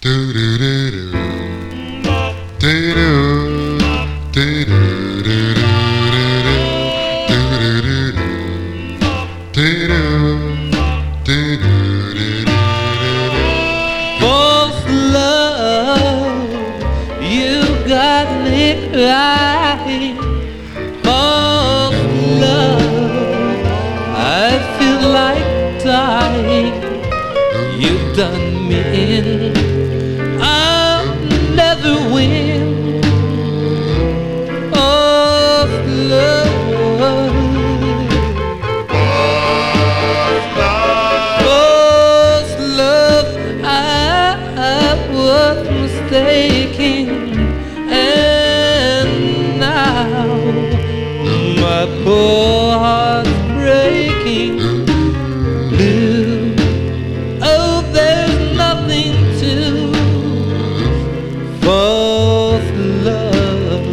False love, you got me crying. False love, I feel like dying. You've done me in, I'll never win. False love, false love, I was mistaken, and now my poor heart's breaking. Blue, oh, there's nothing to false love.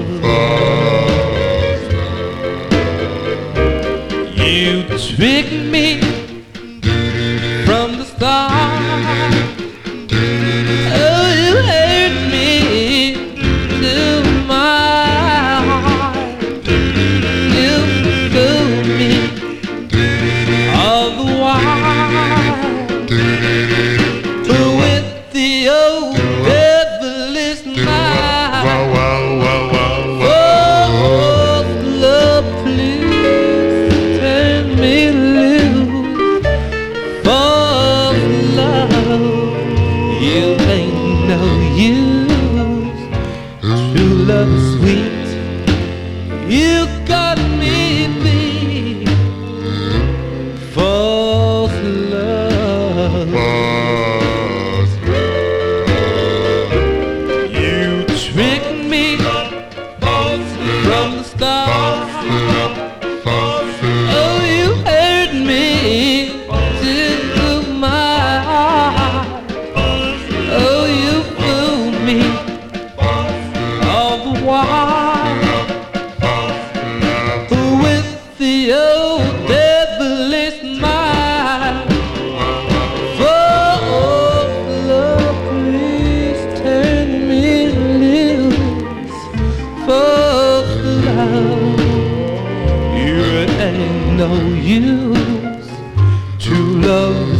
You tricked me from the start. Oh, you hurt me to my heart. You fooled me all the while. With the old devilish smile. False love, please turn me loose. False love, you ain't no use. True love is sweet, you got me beat. False love, you tricked me from the start. Oh, you hurt me to my heart. Oh, you fooled me all the while. With the old devilish smile. False love, please turn me loose. False love, you ain't no use. True love